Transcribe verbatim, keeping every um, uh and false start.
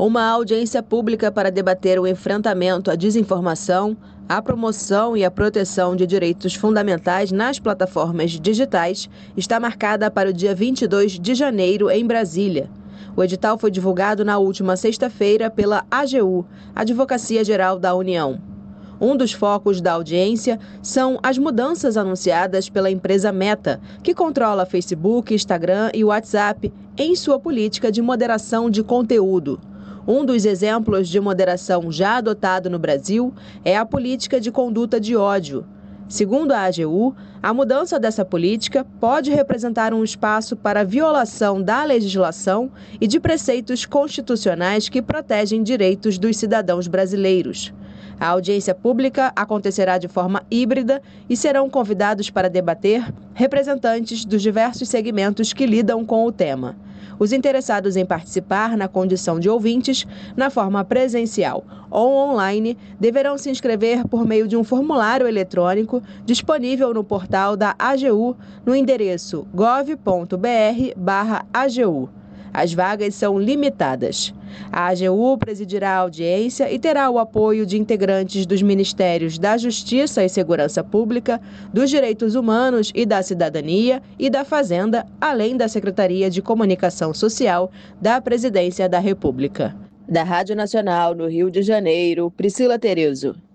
Uma audiência pública para debater o enfrentamento à desinformação, a promoção e a proteção de direitos fundamentais nas plataformas digitais está marcada para o dia vinte e dois de janeiro em Brasília. O edital foi divulgado na última sexta-feira pela A G U, Advocacia Geral da União. Um dos focos da audiência são as mudanças anunciadas pela empresa Meta, que controla Facebook, Instagram e WhatsApp, em sua política de moderação de conteúdo. Um dos exemplos de moderação já adotado no Brasil é a política de conduta de ódio. Segundo a A G U, a mudança dessa política pode representar um espaço para violação da legislação e de preceitos constitucionais que protegem direitos dos cidadãos brasileiros. A audiência pública acontecerá de forma híbrida e serão convidados para debater representantes dos diversos segmentos que lidam com o tema. Os interessados em participar na condição de ouvintes, na forma presencial ou online, deverão se inscrever por meio de um formulário eletrônico disponível no portal da A G U no endereço gov ponto br barra A G U. As vagas são limitadas. A A G U presidirá a audiência e terá o apoio de integrantes dos Ministérios da Justiça e Segurança Pública, dos Direitos Humanos e da Cidadania e da Fazenda, além da Secretaria de Comunicação Social da Presidência da República. Da Rádio Nacional, no Rio de Janeiro, Priscila Terezo.